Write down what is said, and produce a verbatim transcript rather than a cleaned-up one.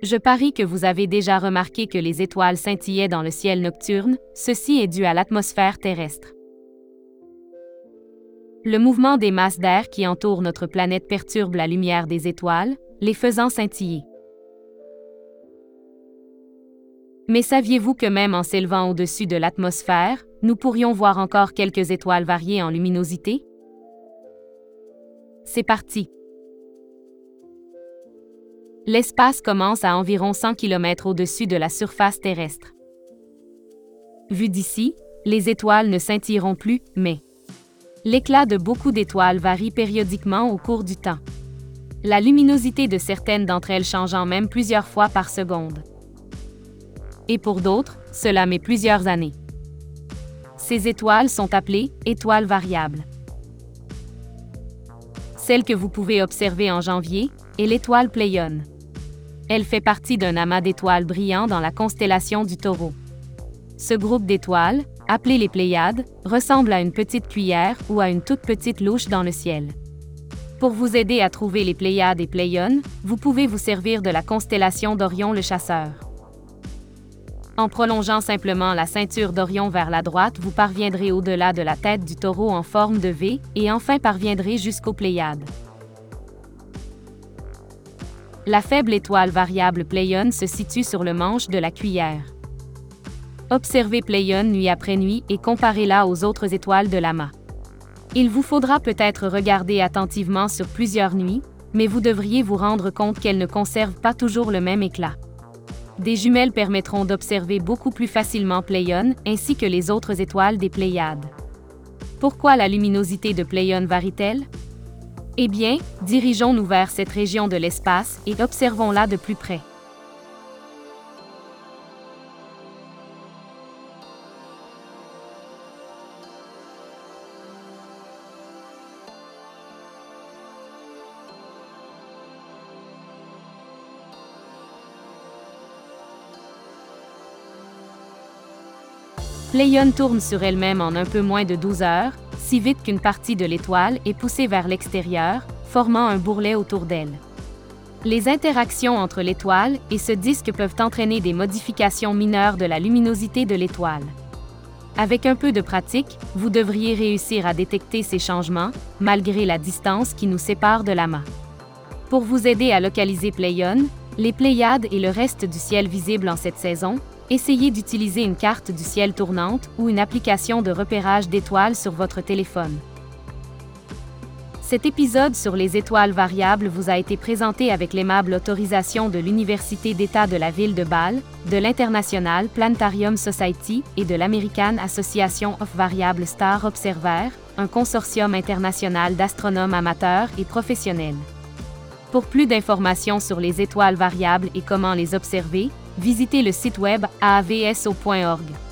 Je parie que vous avez déjà remarqué que les étoiles scintillaient dans le ciel nocturne, ceci est dû à l'atmosphère terrestre. Le mouvement des masses d'air qui entourent notre planète perturbe la lumière des étoiles, les faisant scintiller. Mais saviez-vous que même en s'élevant au-dessus de l'atmosphère, nous pourrions voir encore quelques étoiles variées en luminosité? C'est parti! L'espace commence à environ cent kilomètres au-dessus de la surface terrestre. Vu d'ici, les étoiles ne scintilleront plus, mais l'éclat de beaucoup d'étoiles varie périodiquement au cours du temps. La luminosité de certaines d'entre elles changeant même plusieurs fois par seconde. Et pour d'autres, cela met plusieurs années. Ces étoiles sont appelées étoiles variables. Celle que vous pouvez observer en janvier est l'étoile Pléione. Elle fait partie d'un amas d'étoiles brillants dans la constellation du Taureau. Ce groupe d'étoiles, appelé les Pléiades, ressemble à une petite cuillère ou à une toute petite louche dans le ciel. Pour vous aider à trouver les Pléiades et Pléione, vous pouvez vous servir de la constellation d'Orion le Chasseur. En prolongeant simplement la ceinture d'Orion vers la droite, vous parviendrez au-delà de la tête du Taureau en forme de V et enfin parviendrez jusqu'aux Pléiades. La faible étoile variable Pléione se situe sur le manche de la cuillère. Observez Pléione nuit après nuit et comparez-la aux autres étoiles de l'amas. Il vous faudra peut-être regarder attentivement sur plusieurs nuits, mais vous devriez vous rendre compte qu'elles ne conservent pas toujours le même éclat. Des jumelles permettront d'observer beaucoup plus facilement Pléione ainsi que les autres étoiles des Pléiades. Pourquoi la luminosité de Pléione varie-t-elle? Eh bien, dirigeons-nous vers cette région de l'espace et observons-la de plus près. Pléione tourne sur elle-même en un peu moins de douze heures, si vite qu'une partie de l'étoile est poussée vers l'extérieur, formant un bourrelet autour d'elle. Les interactions entre l'étoile et ce disque peuvent entraîner des modifications mineures de la luminosité de l'étoile. Avec un peu de pratique, vous devriez réussir à détecter ces changements, malgré la distance qui nous sépare de l'amas. Pour vous aider à localiser Pléione, les Pléiades et le reste du ciel visible en cette saison, essayez d'utiliser une carte du ciel tournante ou une application de repérage d'étoiles sur votre téléphone. Cet épisode sur les étoiles variables vous a été présenté avec l'aimable autorisation de l'Université d'État de la Ville de Bâle, de l'International Planetarium Society et de l'American Association of Variable Star Observer, un consortium international d'astronomes amateurs et professionnels. Pour plus d'informations sur les étoiles variables et comment les observer, visitez le site web a a v s o point org.